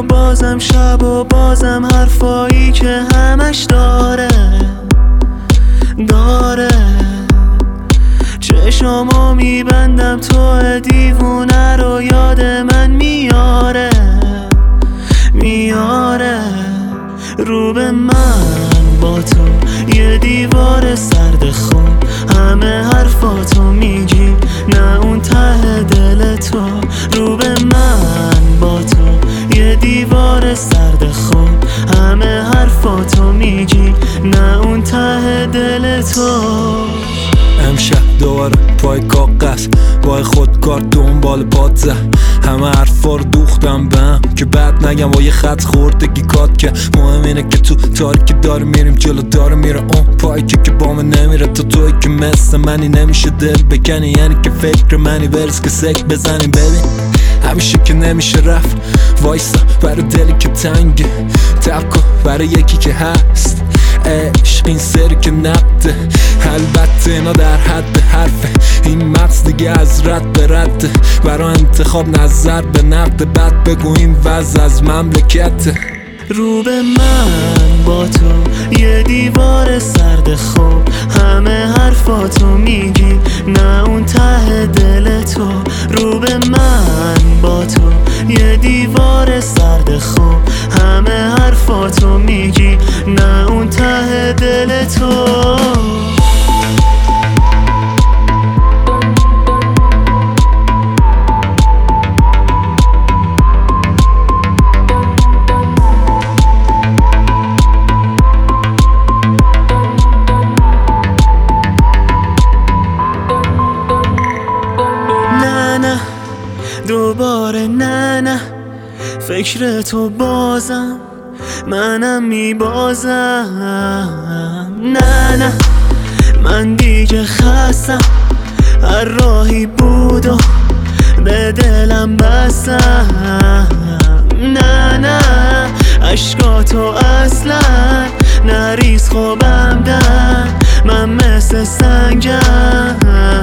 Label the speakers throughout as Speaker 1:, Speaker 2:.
Speaker 1: و بازم شب و بازم حرفایی که همش داره چشامو میبندم تو دیوونه رو یاد من میاره رو به من با تو یه دیوار سرد خوب همه حرفاتو میگی نه اون ته دل تو رو به من با تو یه دیوار سرد خوب همه حرفاتو میگی نه اون ته دل تو
Speaker 2: امشب دوباره پای کاغذ با خودکار دنبال پات زد همه حرفا رو دوختم بهم که بعد نگم با یه خط خوردگی کات که مهم اینه که تو تاریکی داره میریم جلو داره میره اون پایی که با من نمیره تا توی که مثل منی نمیشه دل بکنی یعنی که فکر منی برس که سک بزنیم ببین همیشه که نمیشه رفت وایسا برای دلی که تنگه تبکو برای یکی که هست عشق این سری که نبده البته اینا در حد حرفه این مغز دیگه از رد به رده برای انتخاب نظر به نقد بعد بگو این وضع از مملکته
Speaker 1: رو به من با تو یه دیوار سرد خوب همه حرفاتو میگی نه اون ته دل تو رو به من با تو یه دیوار سرد خوب همه حرفاتو میگی نه اون ته دل تو دوباره نه فکر تو بازم منم میبازم نه من دیگه خستم هر راهی بود و به دلم بستم نه عشقاتو اصلا نریز خوبم در من مثل سنگم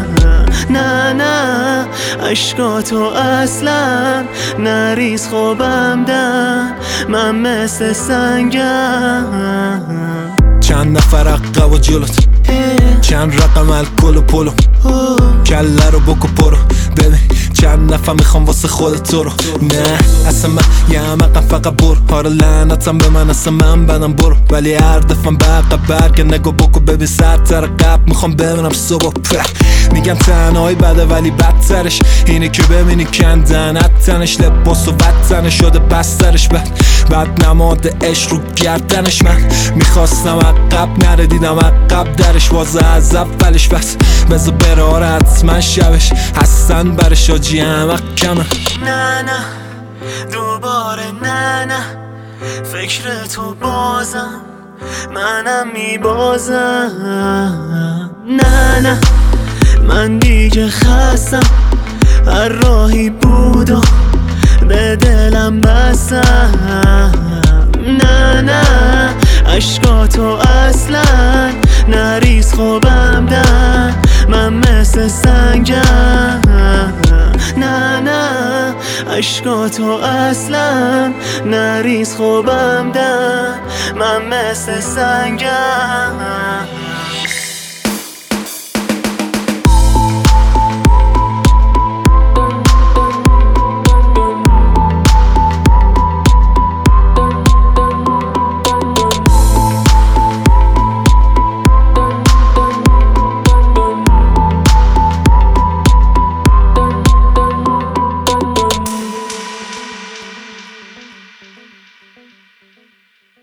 Speaker 1: نه عشقاتو اصلا نریز خوبم در من مثل سنگم
Speaker 2: چند نفر عقب و جلوت چند رقم الکل و پلو کله رو بکو پرو ببین چند نفر میخوام واسه خودت تو رو نه اصلا من یه همقم فقط برو هارا لعنتم به من اصلا من بدم برو ولی هر دفعه به عقب برگه نگو بکو ببین سرتر قبل میخوام ببینم صبح میگم تنهایی بده ولی بدترش اینه که ببینی کندنت تنش لباس و وطنش شده بسترش بعد نماد عشق رو گردنش من میخواستم عقب نره دیدم عقب درش وازه از اولش بس بذار براره حتما شبش هستن برش آجی همه کمه
Speaker 1: نه دوباره نه فکر تو بازم منم میبازم نه من دیگه خستم هر راهی بود و به دلم بستم نه عشقاتو اصلا نریز خوبم در من مثل سنگم نه عشقاتو اصلا نریز خوبم در من مثل سنگم